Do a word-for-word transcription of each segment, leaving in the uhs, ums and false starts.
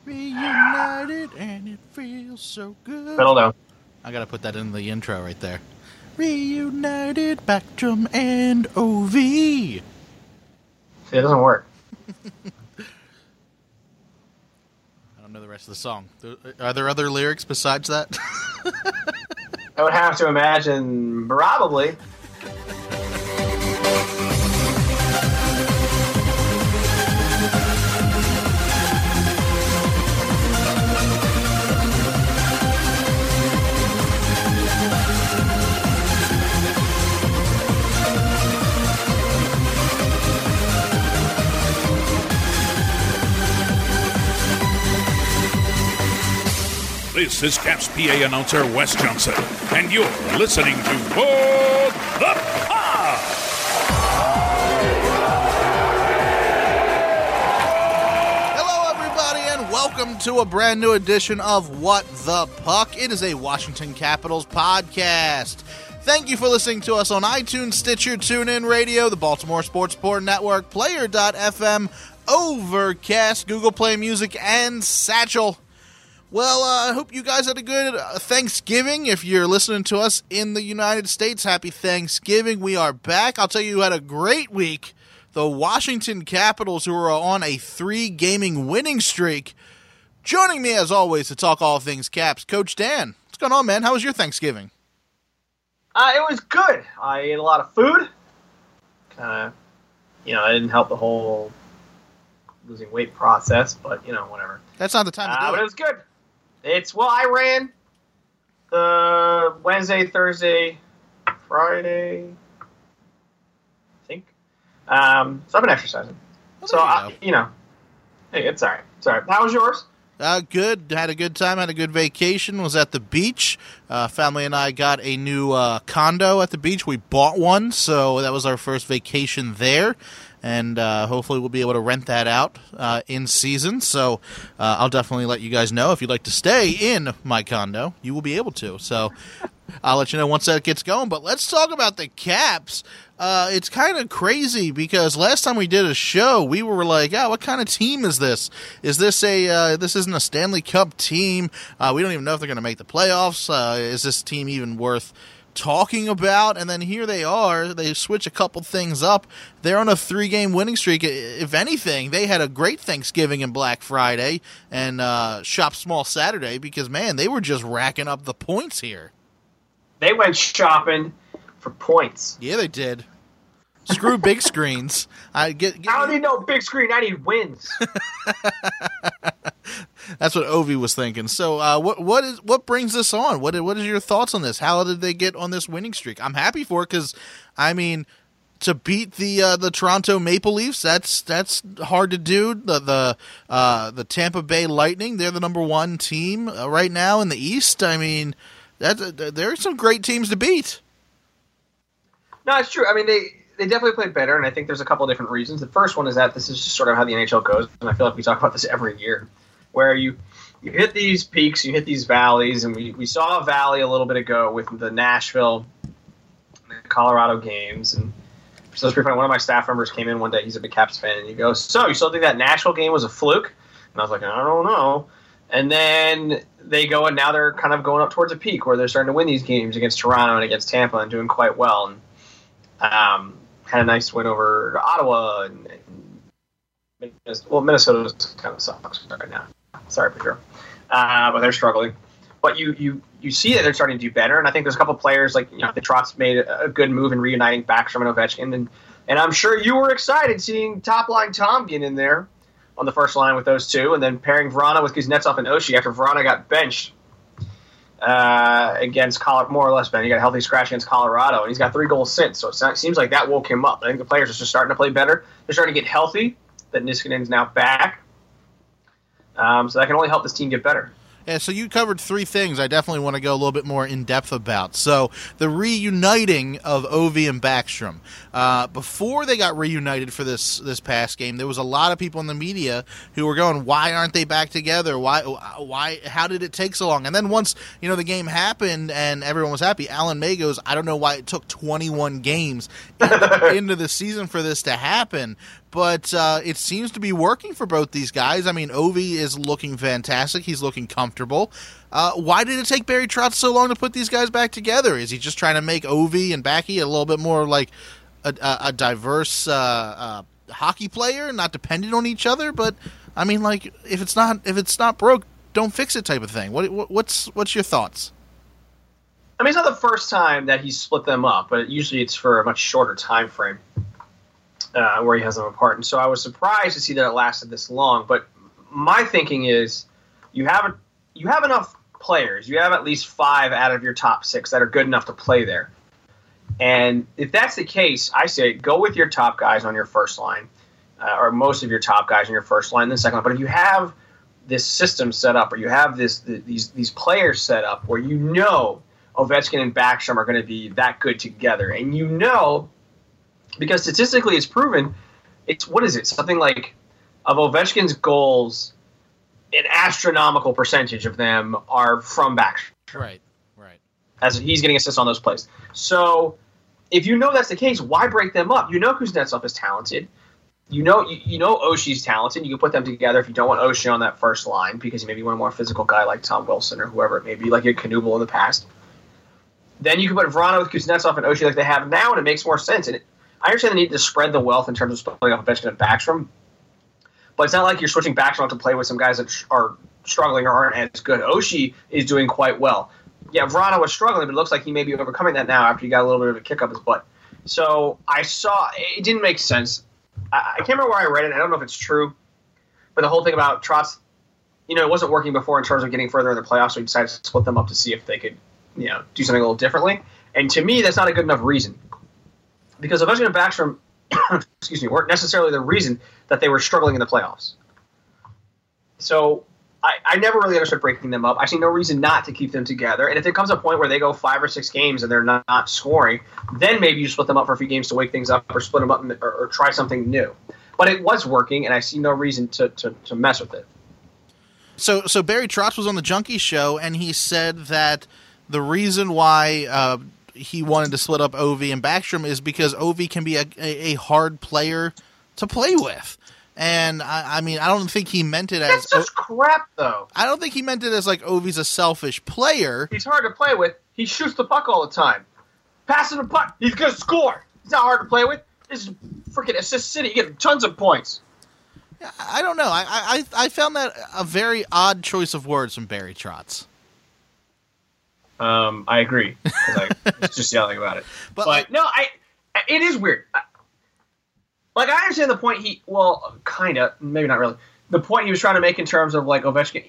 Reunited and it feels so good. Fiddle down. I gotta put that in the intro right there. Reunited, Backstrom and O V. See, it doesn't work. I don't know the rest of the song. Are there other lyrics besides that? I would have to imagine, probably. This is Caps P A announcer Wes Johnson, and you're listening to What the Puck! Hello, everybody, and welcome to a brand new edition of What the Puck. It is a Washington Capitals podcast. Thank you for listening to us on iTunes, Stitcher, TuneIn Radio, the Baltimore Sports Report Network, Player dot f m, Overcast, Google Play Music, and Satchel. Well, uh, I hope you guys had a good uh, Thanksgiving. If you're listening to us in the United States, happy Thanksgiving. We are back. I'll tell you who had a great week. The Washington Capitals, who are on a three-gaming winning streak. Joining me, as always, to talk all things Caps, Coach Dan. What's going on, man? How was your Thanksgiving? Uh, it was good. I ate a lot of food. Kind of, you know, it didn't help the whole losing weight process, but, you know, whatever. That's not the time to do uh, it. But it was good. It's, well, I ran uh, Wednesday, Thursday, Friday, I think. Um, so I've been exercising. Well, so, there you I, go. you know, hey, it's all right. It's all right. How was yours? Uh, good. Had a good time. Had a good vacation. Was at the beach. Uh, family and I got a new uh, condo at the beach. We bought one, so that was our first vacation there. And uh, hopefully we'll be able to rent that out uh, in season. So uh, I'll definitely let you guys know if you'd like to stay in my condo. You will be able to. So I'll let you know once that gets going. But let's talk about the Caps. Uh, it's kind of crazy because last time we did a show, we were like, "Oh, what kind of team is this? Is this a uh, this isn't a Stanley Cup team? Uh, we don't even know if they're going to make the playoffs. Uh, is this team even worth talking about?" And then here they are. They switch a couple things up. They're on a three-game winning streak. If anything, they had a great Thanksgiving and Black Friday and uh, Shop Small Saturday because, man, they were just racking up the points here. They went shopping for points. Yeah, they did. Screw big screens. I get. get I don't need no big screen. I need wins. That's what Ovi was thinking. So, uh, what what is what brings this on? What what is your thoughts on this? How did they get on this winning streak? I'm happy for it because, I mean, to beat the uh, the Toronto Maple Leafs, that's that's hard to do. The the uh, the Tampa Bay Lightning, they're the number one team uh, right now in the East. I mean, that uh, there are some great teams to beat. No, it's true. I mean, they. They definitely played better, and I think there's a couple of different reasons. The first one is that this is just sort of how the N H L goes, and I feel like we talk about this every year, where you you hit these peaks, you hit these valleys, and we, we saw a valley a little bit ago with the Nashville, the Colorado games, and so it's pretty funny. One of my staff members came in one day, he's a big Caps fan, and he goes, "So, you still think that Nashville game was a fluke?" And I was like, "I don't know." And then they go, and now they're kind of going up towards a peak, where they're starting to win these games against Toronto and against Tampa and doing quite well, and um had a nice win over Ottawa, and, and well, Minnesota kind of sucks right now. Sorry for sure, uh, but they're struggling. But you, you, you see that they're starting to do better, and I think there's a couple of players like you know the Trotz made a, a good move in reuniting Backstrom and Ovechkin, and and I'm sure you were excited seeing top line Tom get in there on the first line with those two, and then pairing Vrana with Kuznetsov and Oshie after Vrana got benched. Uh, against Colorado, more or less, Ben. He got a healthy scratch against Colorado, and he's got three goals since. So it seems like that woke him up. I think the players are just starting to play better. They're starting to get healthy. That Niskanen's now back, um, so that can only help this team get better. Yeah, so you covered three things I definitely want to go a little bit more in-depth about. So the reuniting of Ovi and Backstrom. Uh, before they got reunited for this this past game, there was a lot of people in the media who were going, why aren't they back together? Why? Why? How did it take so long? And then once you know the game happened and everyone was happy, Alan May goes, I don't know why it took twenty-one games into the season for this to happen. but uh, it seems to be working for both these guys. I mean, Ovi is looking fantastic. He's looking comfortable. Uh, why did it take Barry Trotz so long to put these guys back together? Is he just trying to make Ovi and Backy a little bit more like a, a, a diverse uh, uh, hockey player, not dependent on each other? But I mean, like, if it's not if it's not broke, don't fix it type of thing. What, what what's what's your thoughts? I mean, it's not the first time that he's split them up, but usually it's for a much shorter time frame uh, where he has them apart. And so I was surprised to see that it lasted this long. But my thinking is, you have a, you have enough players. You have at least five out of your top six that are good enough to play there. And if that's the case, I say go with your top guys on your first line, uh, or most of your top guys on your first line, then second line. But if you have this system set up, or you have this the, these these players set up where you know Ovechkin and Backstrom are going to be that good together, and you know, because statistically it's proven, it's what is it? Something like of Ovechkin's goals, an astronomical percentage of them are from Backstrom. Right, right. As he's getting assists on those plays. So if you know that's the case, why break them up? You know Kuznetsov is talented. You know you, you know Oshie's talented. You can put them together if you don't want Oshie on that first line because you maybe want a more physical guy like Tom Wilson or whoever it may be, like you had Knuble in the past. Then you can put Vrana with Kuznetsov and Oshie like they have now, and it makes more sense. And it, I understand the need to spread the wealth in terms of splitting up Ovechkin and Backstrom, but it's not like you're switching Backstrom to play with some guys that sh- are struggling or aren't as good. Oshie is doing quite well. Yeah, Vrana was struggling, but it looks like he may be overcoming that now after he got a little bit of a kick up his butt. So I saw – it didn't make sense. I, I can't remember where I read it. I don't know if it's true, but the whole thing about Trotz, you know, it wasn't working before in terms of getting further in the playoffs, so he decided to split them up to see if they could – you know, do something a little differently. And to me, that's not a good enough reason. Because Ovechkin and Backstrom, excuse me, weren't necessarily the reason that they were struggling in the playoffs. So I, I never really understood breaking them up. I see no reason not to keep them together. And if there comes a point where they go five or six games and they're not, not scoring, then maybe you split them up for a few games to wake things up or split them up and, or, or try something new. But it was working, and I see no reason to, to, to mess with it. So, so Barry Trotz was on the Junkie Show, and he said that the reason why uh, he wanted to split up Ovi and Backstrom is because Ovi can be a, a, a hard player to play with. And, I, I mean, I don't think he meant it as... That's just o- crap, though. I don't think he meant it as, like, Ovi's a selfish player. He's hard to play with. He shoots the puck all the time. Passing the puck, he's going to score. He's not hard to play with. This is freaking Assist City. You get tons of points. I don't know. I, I, I found that a very odd choice of words from Barry Trotz. Um, I agree. I was just yelling about it. But, but like, no, I. It is weird. I, like I understand the point he. Well, kind of, maybe not really. The point he was trying to make in terms of like Ovechkin.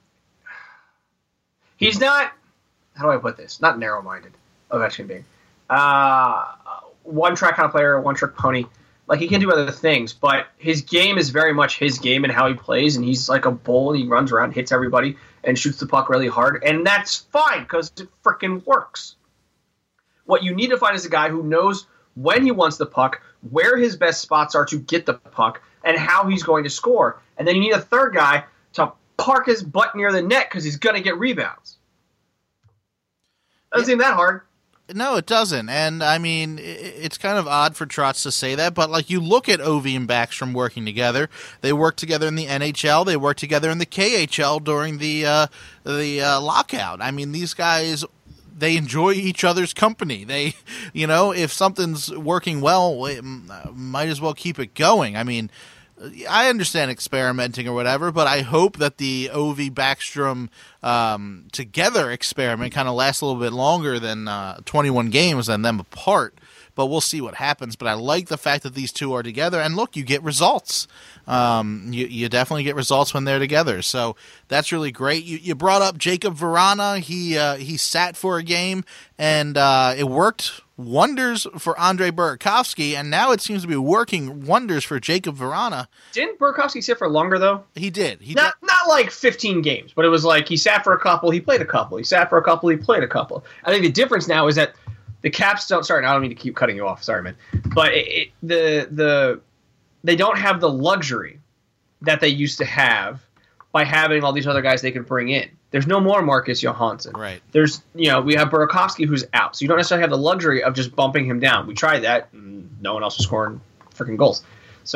He's not. How do I put this? Not narrow-minded. Ovechkin being, uh, one-track kind of player, one-trick pony. Like, he can do other things, but his game is very much his game and how he plays, and he's like a bull, and he runs around, hits everybody, and shoots the puck really hard, and that's fine, because it frickin' works. What you need to find is a guy who knows when he wants the puck, where his best spots are to get the puck, and how he's going to score. And then you need a third guy to park his butt near the net, because he's going to get rebounds. Doesn't yeah. seem that hard. No, it doesn't. And, I mean, it's kind of odd for Trotz to say that, but, like, you look at Ovi and Backstrom working together. They work together in the N H L. They work together in the K H L during the uh, the uh, lockout. I mean, these guys, they enjoy each other's company. They, you know, if something's working well, it might as well keep it going. I mean, I understand experimenting or whatever, but I hope that the Ovi Backstrom um, together experiment kind of lasts a little bit longer than uh, twenty-one games and them apart. But we'll see what happens. But I like the fact that these two are together. And look, you get results. Um, you, you definitely get results when they're together. So that's really great. You, you brought up Jacob Vrana. He uh, he sat for a game, and uh, it worked wonders for Andrei Burakovsky, and now it seems to be working wonders for Jacob Vrana. Didn't Burakovsky sit for longer, though? He did. He not, did. Not like fifteen games, but it was like he sat for a couple, he played a couple. He sat for a couple, he played a couple. I think the difference now is that the Caps don't – sorry, I don't mean to keep cutting you off. Sorry, man. But it, it, the the they don't have the luxury that they used to have by having all these other guys they can bring in. There's no more Marcus Johansson. Right. There's, you know, we have Burakovsky who's out. So you don't necessarily have the luxury of just bumping him down. We tried that, and no one else was scoring freaking goals. So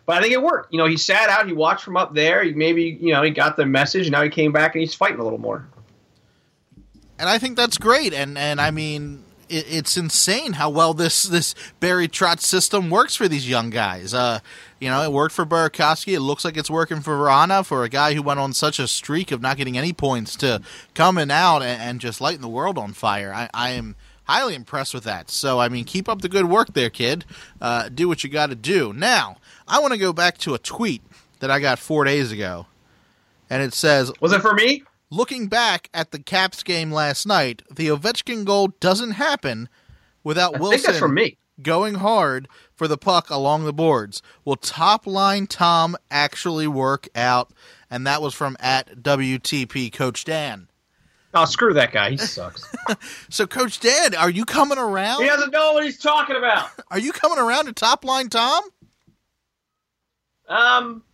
But I think it worked. You know, he sat out, he watched from up there. He maybe, you know, he got the message, and now he came back and he's fighting a little more. And I think that's great. And, and I mean, it, it's insane how well this, this Barry Trotz system works for these young guys. Uh, you know, it worked for Burakovsky. It looks like it's working for Vrana, for a guy who went on such a streak of not getting any points to coming out and, and just lighting the world on fire. I, I am highly impressed with that. So, I mean, keep up the good work there, kid. Uh, do what you got to do. Now, I want to go back to a tweet that I got four days ago. And it says, was it for me? Looking back at the Caps game last night, the Ovechkin goal doesn't happen without I Wilson think that's for me. going hard for the puck along the boards. Will top line Tom actually work out? And that was from at W T P Coach Dan. Oh, screw that guy. He sucks. So, Coach Dan, are you coming around? He doesn't know what he's talking about. Are you coming around to top line Tom? Um,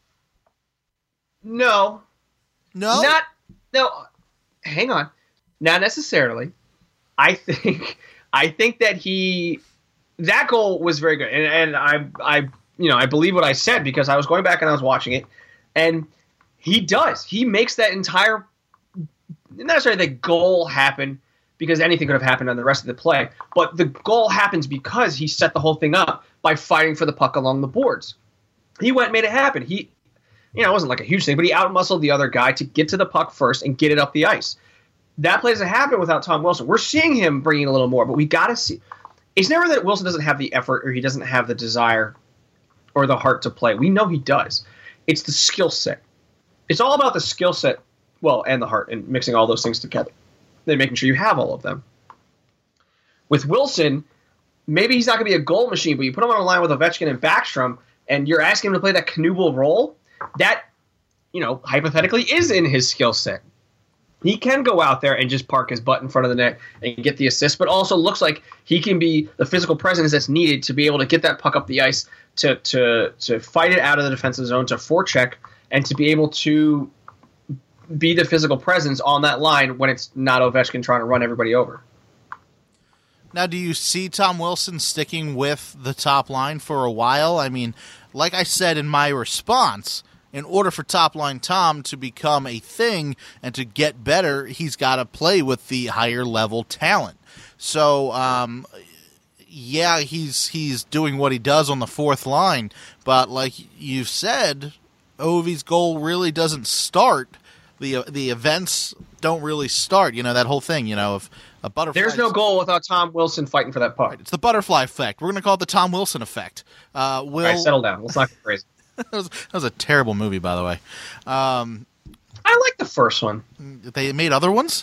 no. No? Not, no. Hang on. Not necessarily. I think, I think that he, that goal was very good. And, and I, I, you know, I believe what I said because I was going back and I was watching it. And he does. He makes that entire, not necessarily the goal happen because anything could have happened on the rest of the play, but the goal happens because he set the whole thing up by fighting for the puck along the boards. He went and made it happen. He, you know, it wasn't like a huge thing, but he outmuscled the other guy to get to the puck first and get it up the ice. That play doesn't happen without Tom Wilson. We're seeing him bringing a little more, but we got to see. It's never that Wilson doesn't have the effort or he doesn't have the desire or the heart to play. We know he does. It's the skill set. It's all about the skill set, well, and the heart, and mixing all those things together. Then making sure you have all of them. With Wilson, maybe he's not going to be a goal machine, but you put him on a line with Ovechkin and Backstrom, and you're asking him to play that Knuble role, that, you know, hypothetically is in his skill set. He can go out there and just park his butt in front of the net and get the assist, but also looks like he can be the physical presence that's needed to be able to get that puck up the ice, to to to fight it out of the defensive zone, to forecheck, and to be able to be the physical presence on that line when it's not Ovechkin trying to run everybody over. Now, do you see Tom Wilson sticking with the top line for a while? I mean, like I said in my response, in order for top line Tom to become a thing and to get better, he's got to play with the higher level talent. So, um, yeah, he's he's doing what he does on the fourth line, but like you've said, Ovi's goal really doesn't start. The the events don't really start. You know, that whole thing, you know, of a butterfly. There's no goal without Tom Wilson fighting for that puck. Right, it's the butterfly effect. We're going to call it the Tom Wilson effect. Uh, will... All right, settle down. Let's not get crazy. that, was, that was a terrible movie, by the way. Um, I like the first one. They made other ones?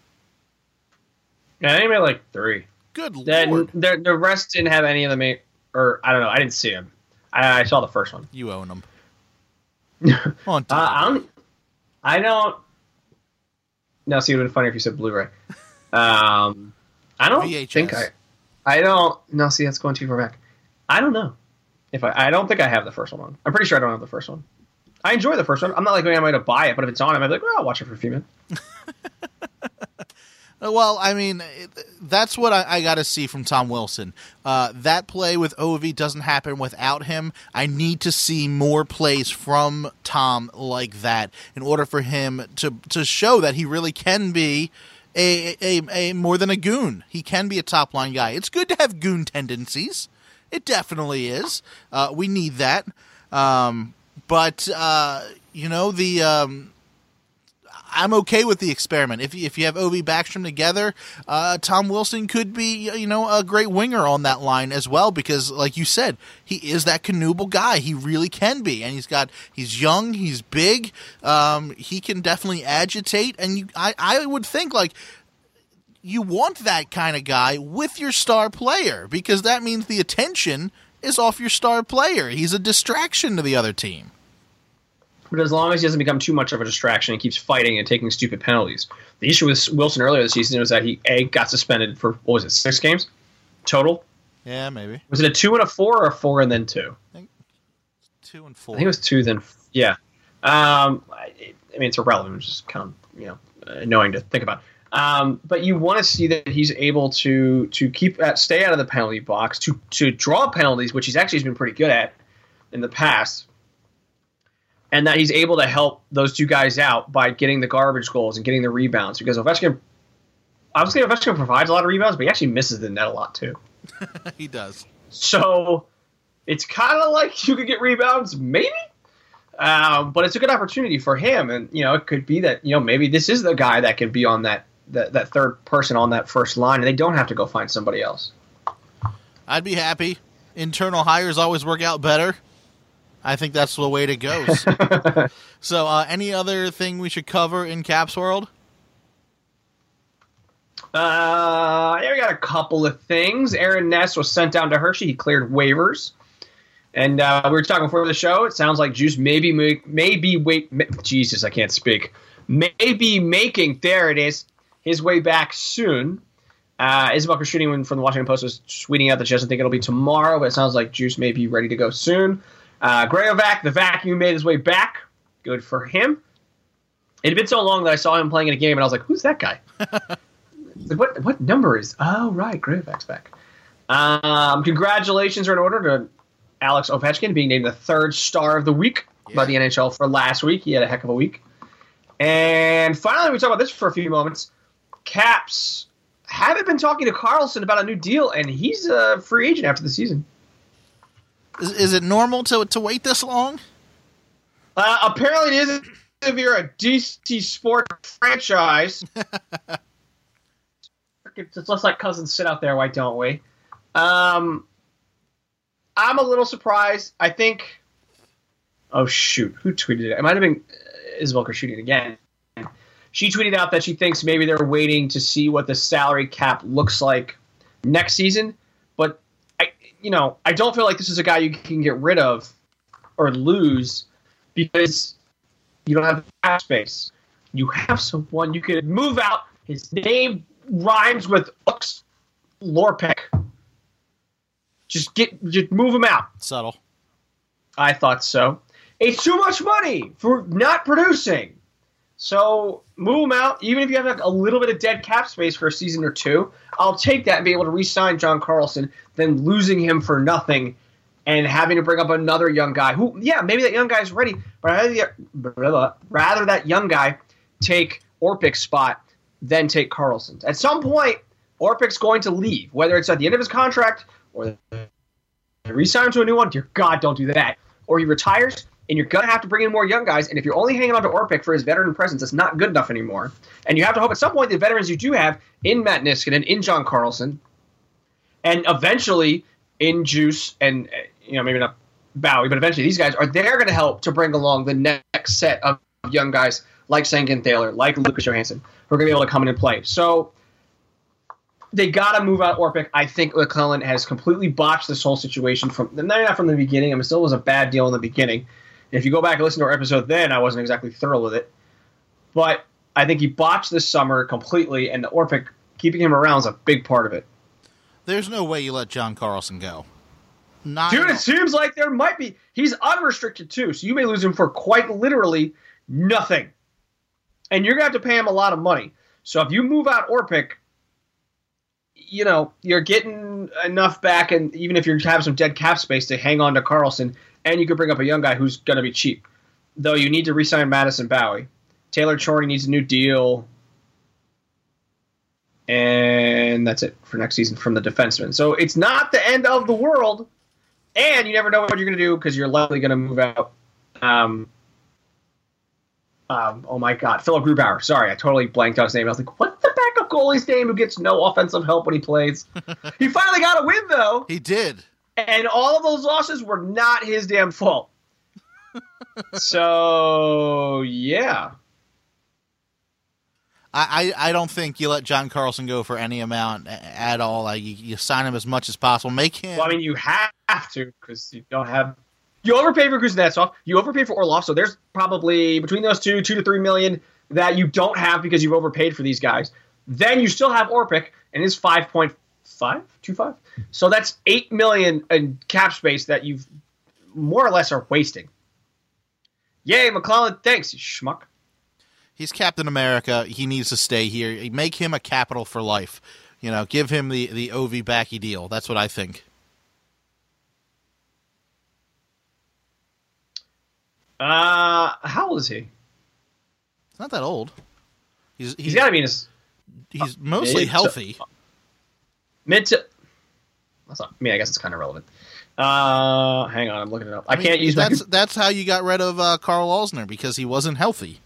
Yeah, they made like three. Good then, lord. The, the rest didn't have any of them. Made, or, I don't know. I didn't see them. I, I saw the first one. You own them. uh, I don't... I don't... No, see, it would have been funny if you said Blu-ray. Um, I don't V H S. think I... I don't... No, see, that's going too far back. I don't know. If I, I don't think I have the first one. I'm pretty sure I don't have the first one. I enjoy the first one. I'm not like going to buy it, but if it's on, I might be like, well, I'll watch it for a few minutes. Well, I mean, that's what I, I got to see from Tom Wilson. Uh, that play with Ovi doesn't happen without him. I need to see more plays from Tom like that in order for him to to show that he really can be a, a, a more than a goon. He can be a top-line guy. It's good to have goon tendencies. It definitely is. Uh, we need that. Um, but, uh, you know, the... Um, I'm okay with the experiment. If if you have Ovi Backstrom together, uh, Tom Wilson could be, you know, a great winger on that line as well because, like you said, he is that Knuble guy. He really can be, and he's got he's young, he's big, um, he can definitely agitate, and you, I I would think like you want that kind of guy with your star player because that means the attention is off your star player. He's a distraction to the other team. But as long as he doesn't become too much of a distraction and keeps fighting and taking stupid penalties. The issue with Wilson earlier this season was that he, A, got suspended for, what was it, six games total? Yeah, maybe. Was it a two and a four or a four and then two? I think two and four. I think it was two then, yeah. Um, I, I mean, it's irrelevant. It's just kind of, you know, annoying to think about. Um, but you want to see that he's able to to keep uh, stay out of the penalty box, to, to draw penalties, which he's actually been pretty good at in the past. and that he's able to help those two guys out by getting the garbage goals and getting the rebounds. Because Ovechkin, obviously Ovechkin provides a lot of rebounds, but he actually misses the net a lot too. He does. So it's kind of like you could get rebounds, maybe. Um, but it's a good opportunity for him, and you know it could be that you know maybe this is the guy that can be on that that, that third person on that first line, and they don't have to go find somebody else. I'd be happy. Internal hires always work out better. I think that's the way it goes. So, uh, any other thing we should cover in Caps World? Uh, yeah, we got a couple of things. Aaron Ness was sent down to Hershey. He cleared waivers. And uh, we were talking before the show. It sounds like Juice maybe make, maybe wait. Ma- Jesus, I can't speak. Maybe making there it is his way back soon. Uh, Isabel Koshunian from the Washington Post was tweeting out that she doesn't think it'll be tomorrow, but it sounds like Juice may be ready to go soon. Uh, Grayovac, the vacuum, made his way back. Good for him. It had been so long that I saw him playing in a game, and I was like, "Who's that guy? Like, what what number is? Oh, right, Grayovac's back." Um, congratulations are in order to Alex Ovechkin being named the third star of the week yeah. by the N H L for last week. He had a heck of a week. And finally, we talk about this for a few moments. Caps haven't been talking to Karlsson about a new deal, and he's a free agent after the season. Is, is it normal to to wait this long? Uh, apparently, it is if you're a D C Sports franchise. It's just like cousins sit out there, why don't we? Um, I'm a little surprised. I think. Oh shoot! Who tweeted it? It might have been Isabel Koshunian again. She tweeted out that she thinks maybe they're waiting to see what the salary cap looks like next season. But I, you know, I don't feel like this is a guy you can get rid of or lose because you don't have cap space. You have someone you could move out. His name rhymes with Ux Lorpek. Just get, just move him out. Subtle. I thought so. It's too much money for not producing. So move him out. Even if you have like a little bit of dead cap space for a season or two, I'll take that and be able to re-sign John Karlsson than losing him for nothing and having to bring up another young guy who, yeah, maybe that young guy's ready, but I'd rather, rather that young guy take Orpik's spot than take Karlsson's. At some point, Orpik's going to leave, whether it's at the end of his contract or they re-sign him to a new one. Dear God, don't do that. Or he retires, and you're going to have to bring in more young guys, and if you're only hanging on to Orpik for his veteran presence, it's not good enough anymore. And you have to hope at some point the veterans you do have in Matt Niskanen, in John Karlsson, and eventually in Juice, and you know maybe not Bowie, but eventually these guys are there going to help to bring along the next set of young guys like Sankin Thaler, like Lucas Johansson, who are going to be able to come in and play. So they got to move out Orpik. I think McClellan has completely botched this whole situation from not from the beginning. I mean, it still was a bad deal in the beginning. If you go back and listen to our episode then, I wasn't exactly thrilled with it. But I think he botched this summer completely, and Orpik, keeping him around is a big part of it. There's no way you let John Karlsson go. Not Dude, it seems like there might be. He's unrestricted, too, so you may lose him for quite literally nothing. And you're going to have to pay him a lot of money. So if you move out Orpik, you know, you're getting enough back, and even if you have some dead cap space to hang on to Karlsson, and you could bring up a young guy who's going to be cheap. Though you need to re-sign Madison Bowie. Taylor Chorney needs a new deal. And that's it for next season from the defenseman. So it's not the end of the world, and you never know what you're going to do because you're likely going to move out. Um, um, oh, my God. Philip Grubauer. Sorry, I totally blanked out his name. I was like, what's the backup goalie's name who gets no offensive help when he plays? He finally got a win, though. He did. And all of those losses were not his damn fault. So, yeah. I, I, I don't think you let John Karlsson go for any amount at all. Like, you, you sign him as much as possible. Make him. Well, I mean, you have to because you don't have. You overpay for Kuznetsov. You overpay for Orlov. So there's probably between those two, two to three million that you don't have because you've overpaid for these guys. Then you still have Orpik and his five point five, two five. So that's eight million in cap space that you've more or less are wasting. Yay, McClellan! Thanks, you schmuck. He's Captain America. He needs to stay here. Make him a Capital for life. You know, give him the, the O V Backy deal. That's what I think. Uh, how old is he? He's not that old. He's he's, he's got to be in his. He's mostly mid healthy. To, mid to. That's not. I mean, I guess it's kind of relevant. Uh, hang on, I'm looking it up. I, I mean, can't use that's my... that's how you got rid of uh, Carl Alsner, because he wasn't healthy.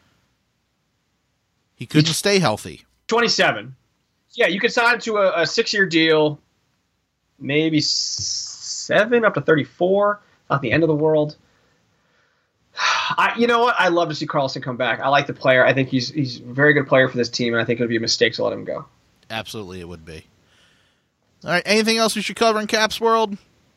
He couldn't he's stay healthy. twenty-seven. Yeah, you could sign him to a, a six-year deal, maybe seven up to thirty-four. Not the end of the world. I, you know what? I love to see Carlson come back. I like the player. I think he's he's a very good player for this team, and I think it would be a mistake to let him go. Absolutely, it would be. All right, anything else we should cover in Caps World?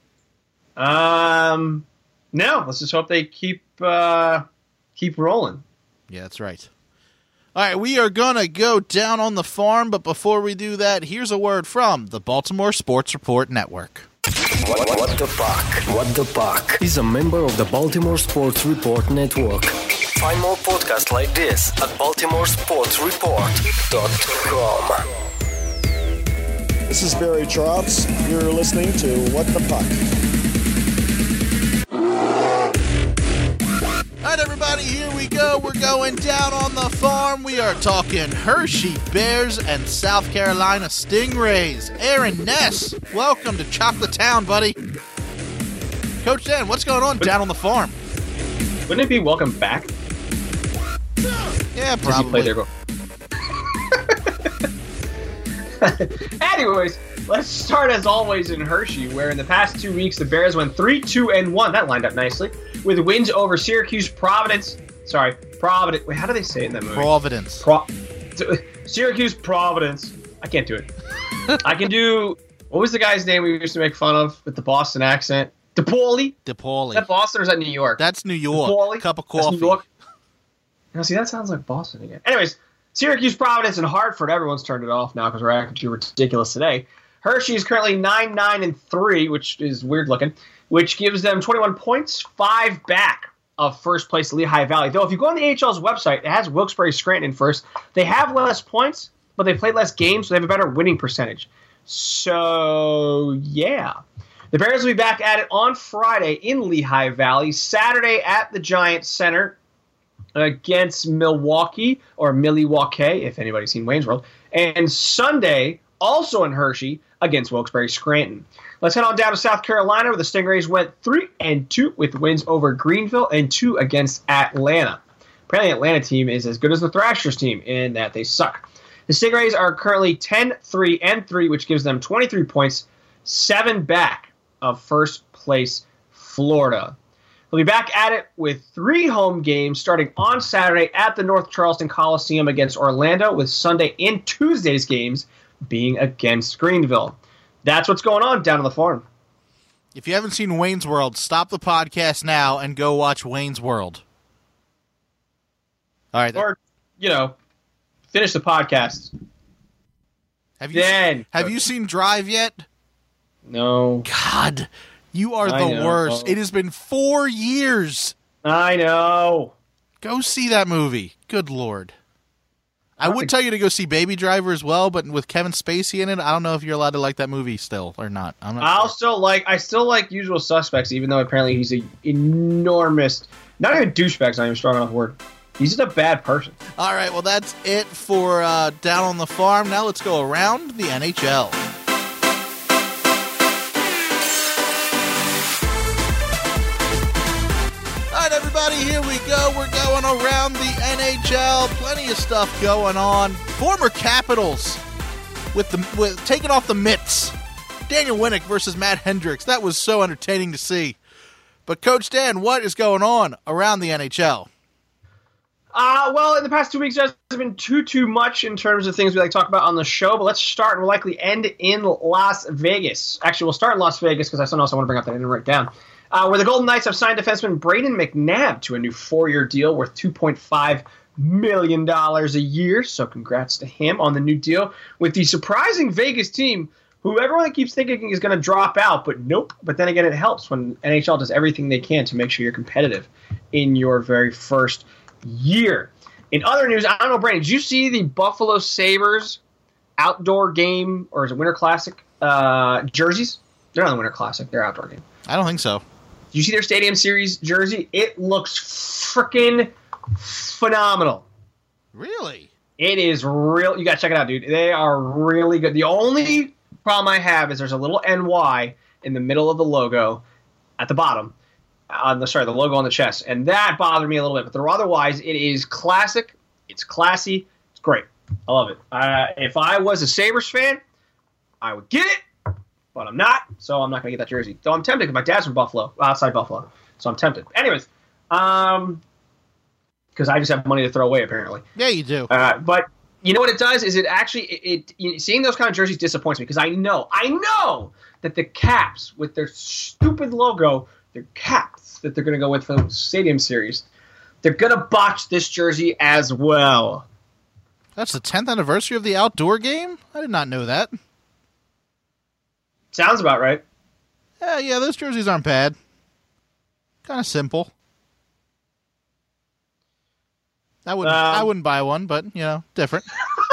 Um, no. Let's just hope they keep uh, keep rolling. Yeah, that's right. All right, we are going to go down on the farm, but before we do that, here's a word from the Baltimore Sports Report Network. What, what the Puck? What the Puck is a member of the Baltimore Sports Report Network. Find more podcasts like this at baltimore sports report dot com. This is Barry Trotz. You're listening to What the Puck. All right, everybody, here we go. We're going down on the farm. We are talking Hershey Bears and South Carolina Stingrays. Aaron Ness, welcome to Chocolate Town, buddy. Coach Dan, what's going on down on the farm? Wouldn't it be welcome back? Yeah, probably. There Anyways, let's start as always in Hershey, where in the past two weeks the Bears went three two and one. That lined up nicely with wins over Syracuse, Providence. Sorry, Providence. Wait, how do they say it in that movie? Providence. Pro- Syracuse, Providence. I can't do it. I can do. What was the guy's name we used to make fun of with the Boston accent? DePauli. DePauli. Is that Boston or is that New York? That's New York. DePauli? Cup of That's coffee. New York. Now, see, that sounds like Boston again. Anyways, Syracuse, Providence, and Hartford. Everyone's turned it off now because we're acting too ridiculous today. Hershey is currently nine nine and three, which is weird looking, which gives them twenty-one points, five back of first place Lehigh Valley. Though if you go on the A H L's website, it has Wilkes-Barre Scranton in first. They have less points, but they played less games, so they have a better winning percentage. So, yeah. The Bears will be back at it on Friday in Lehigh Valley, Saturday at the Giants Center against Milwaukee, or Milwaukee, if anybody's seen Wayne's World, and Sunday, also in Hershey, against Wilkes-Barre Scranton. Let's head on down to South Carolina, where the Stingrays went three and two with wins over Greenville and two against Atlanta. Apparently, the Atlanta team is as good as the Thrashers team in that they suck. The Stingrays are currently ten three and three, which gives them twenty-three points, seven back of first place Florida. We'll be back at it with three home games starting on Saturday at the North Charleston Coliseum against Orlando, with Sunday and Tuesday's games being against Greenville. That's what's going on down on the farm. If you haven't seen Wayne's World, stop the podcast now and go watch Wayne's World. All right. Or, you know, finish the podcast. Have you then seen, have you seen Drive yet? No. God, you are I the know. worst. It has been four years. I know. Go see that movie. Good Lord. I, I would think- tell you to go see Baby Driver as well, but with Kevin Spacey in it, I don't know if you're allowed to like that movie still or not. I'm not I'll sure. still like I still like Usual Suspects, even though apparently he's an enormous, not even douchebag's not even a strong enough word. He's just a bad person. All right, well, that's it for uh, Down on the Farm. Now let's go around the N H L. All right, everybody, here we go. We're going around the N H L. Plenty of stuff going on. Former Capitals with the with taking off the mitts. Daniel Winnick versus Matt Hendricks. That was so entertaining to see. But Coach Dan, what is going on around the N H L? Uh, well, in the past two weeks, there hasn't been too, too much in terms of things we like to talk about on the show, but let's start and we'll likely end in Las Vegas. Actually, we'll start in Las Vegas because I something else I want to bring up that I didn't write down. Uh, where the Golden Knights have signed defenseman Braden McNabb to a new four-year deal worth two point five million dollars a year. So congrats to him on the new deal with the surprising Vegas team, who everyone keeps thinking is going to drop out, but nope. But then again, it helps when N H L does everything they can to make sure you're competitive in your very first year. In other news, I don't know, Brandon, did you see the Buffalo Sabres outdoor game, or is it Winter Classic, uh, jerseys? They're not the Winter Classic. They're outdoor game. I don't think so. you see their Stadium Series jersey? It looks freaking phenomenal. Really? It is real. You got to check it out, dude. They are really good. The only problem I have is there's a little N Y in the middle of the logo at the bottom. On the sorry, the logo on the chest. And that bothered me a little bit. But otherwise, it is classic. It's classy. It's great. I love it. Uh, if I was a Sabres fan, I would get it. But I'm not. So I'm not going to get that jersey. Though I'm tempted because my dad's from Buffalo, outside Buffalo. So I'm tempted. Anyways, um... because I just have money to throw away, apparently. Yeah, you do. Uh, but you know what it does is it actually it, it seeing those kind of jerseys disappoints me because I know I know that the Caps with their stupid logo, their caps that they're going to go with for the Stadium Series, they're going to botch this jersey as well. That's the tenth anniversary of the outdoor game? I did not know that. Sounds about right. Yeah, yeah, those jerseys aren't bad. Kind of simple. I wouldn't. Um, I wouldn't buy one, but you know, different.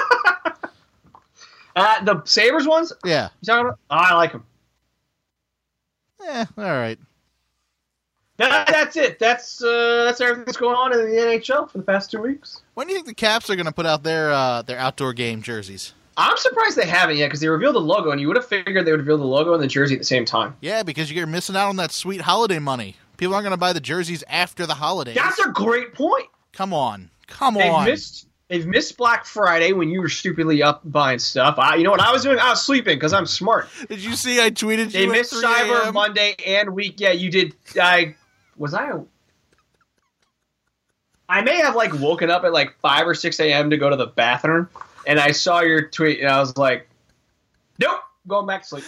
uh, the Sabres ones. Yeah. You talking about? Oh, I like them. Yeah. All right. That, that's it. That's uh, that's everything that's going on in the N H L for the past two weeks. When do you think the Caps are going to put out their uh, their outdoor game jerseys? I'm surprised they haven't yet because they revealed the logo, and you would have figured they would reveal the logo and the jersey at the same time. Yeah, because you're missing out on that sweet holiday money. People aren't going to buy the jerseys after the holidays. That's a great point. Come on. Come They've on. missed, they've missed Black Friday when you were stupidly up buying stuff. I, you know what I was doing? I was sleeping because I'm smart. Did you see I tweeted They you missed at three Cyber a.m.? Monday and week. Yeah, you did. I was I. A, I may have like woken up at like five or six a.m. to go to the bathroom, and I saw your tweet, and I was like, "Nope, going back to sleep."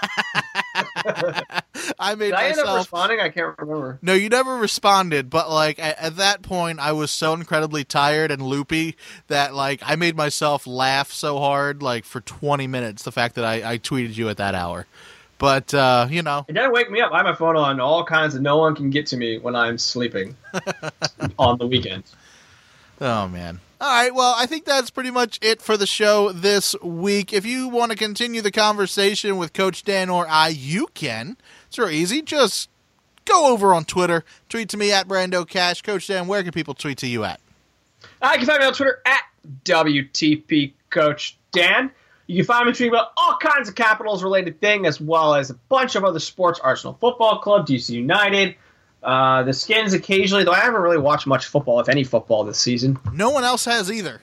I made Did I end up myself. responding? I can't remember. No, you never responded, but like at, at that point, I was so incredibly tired and loopy that like I made myself laugh so hard, like for twenty minutes. The fact that I, I tweeted you at that hour, but uh, you know, It doesn't wake me up. I have my phone on all kinds of. No one can get to me when I'm sleeping on the weekends. oh man. All right, well, I think that's pretty much it for the show this week. If you want to continue the conversation with Coach Dan or I, you can. It's real easy. Just go over on Twitter. Tweet to me at Brando Cash. Coach Dan, where can people tweet to you at? Uh, you can find me on Twitter at W T P Coach Dan. You can find me tweeting about all kinds of Capitals-related things, as well as a bunch of other sports. Arsenal Football Club, D C United, uh, the Skins occasionally, though I haven't really watched much football, if any football, this season. No one else has either.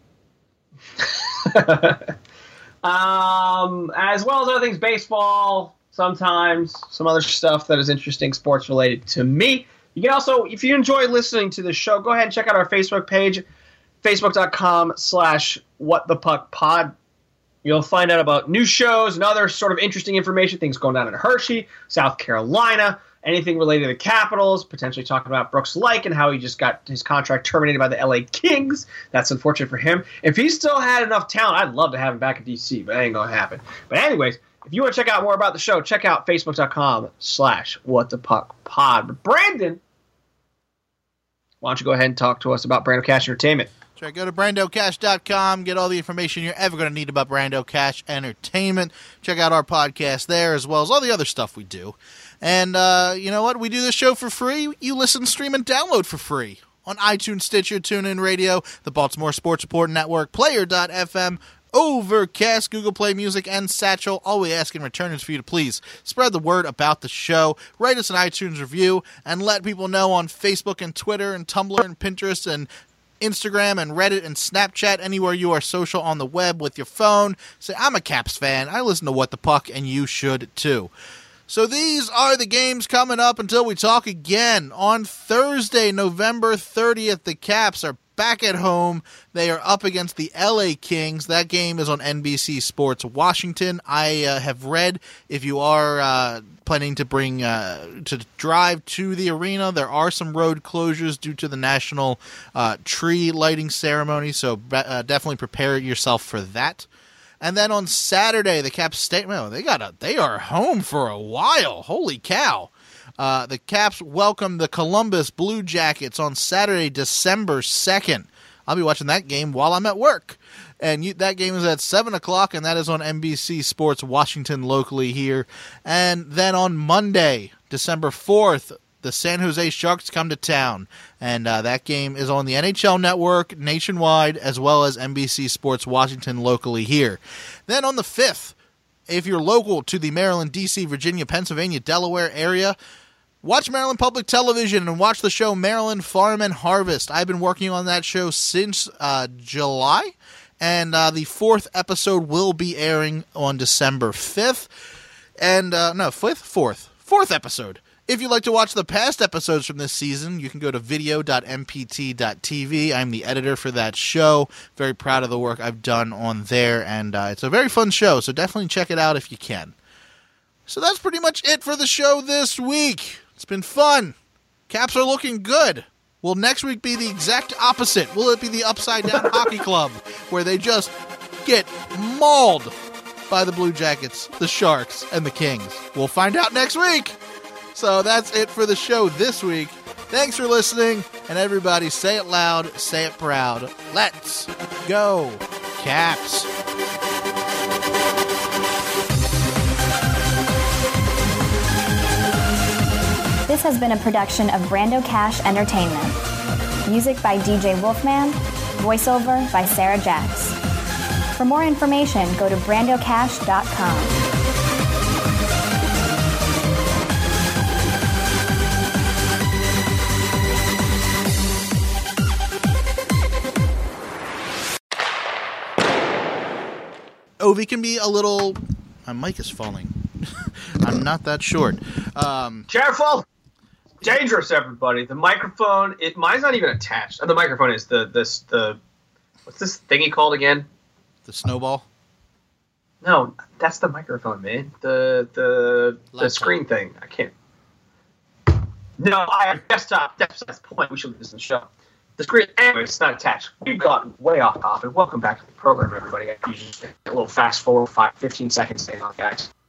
um, as well as other things, baseball, sometimes, some other stuff that is interesting sports-related to me. You can also, if you enjoy listening to the show, go ahead and check out our Facebook page, facebook.com slash whatthepuckpod. You'll find out about new shows and other sort of interesting information, things going on in Hershey, South Carolina, anything related to the Capitals, potentially talking about Brooks Laich and how he just got his contract terminated by the L A Kings. That's unfortunate for him. If he still had enough talent, I'd love to have him back in D C, but that ain't going to happen. But anyways, if you want to check out more about the show, check out facebook.com slash whatthepuckpod. But Brandon, why don't you go ahead and talk to us about Brando Cash Entertainment? Sure, go to brando cash dot com, get all the information you're ever going to need about Brando Cash Entertainment. Check out our podcast there, as well as all the other stuff we do. And uh, you know what? We do this show for free. You listen, stream, and download for free on iTunes, Stitcher, TuneIn Radio, the Baltimore Sports Report Network, Player dot f m, Overcast, Google Play Music, and Satchel. All we ask in return is for you to please spread the word about the show, write us an iTunes review, and let people know on Facebook and Twitter and Tumblr and Pinterest and Instagram and Reddit and Snapchat, anywhere you are social on the web with your phone. Say, I'm a Caps fan. I listen to What the Puck, and you should too. So these are the games coming up until we talk again. On Thursday, November thirtieth, the Caps are back at home. They are up against the L A Kings. That game is on N B C Sports Washington. I uh, have read if you are uh, planning to bring uh, to drive to the arena, there are some road closures due to the national uh, tree lighting ceremony, so uh, definitely prepare yourself for that. And then on Saturday, the Caps state, well, they got a, they are home for a while. Holy cow. Uh, the Caps welcome the Columbus Blue Jackets on Saturday, December second. I'll be watching that game while I'm at work. And you, that game is at seven o'clock, and that is on N B C Sports Washington locally here. And then on Monday, December fourth, the San Jose Sharks come to town, and uh, that game is on the N H L Network nationwide, as well as N B C Sports Washington locally here. Then on the fifth, if you're local to the Maryland, D C, Virginia, Pennsylvania, Delaware area, watch Maryland Public Television and watch the show Maryland Farm and Harvest. I've been working on that show since uh, July, and uh, the fourth episode will be airing on December fifth. And, uh, no, fifth? Fourth. Fourth episode. If you'd like to watch the past episodes from this season, you can go to video dot m p t dot t v. I'm the editor for that show. Very proud of the work I've done on there, and uh, it's a very fun show, so definitely check it out if you can. So that's pretty much it for the show this week. It's been fun. Caps are looking good. Will next week be the exact opposite? Will it be the Upside Down Hockey Club, where they just get mauled by the Blue Jackets, the Sharks, and the Kings? We'll find out next week. So that's it for the show this week. Thanks for listening, and everybody say it loud, say it proud. Let's go, Caps. This has been a production of Brando Cash Entertainment. Music by D J Wolfman, voiceover by Sarah Jacks. For more information, go to brando cash dot com. Ovi can be a little... My mic is falling. I'm not that short. Um, Careful! Dangerous, everybody. The microphone, it mine's not even attached. Oh, the microphone is the this the what's this thingy called again? The snowball? No, that's the microphone, man. The the Laptop. the screen thing. I can't. No, I have desktop. That's that's the point. We should do this in the show. The screen, anyway, it's not attached. We've gotten way off topic. Welcome back to the program, everybody. I usually just a little fast forward, five, fifteen seconds, stay on, guys.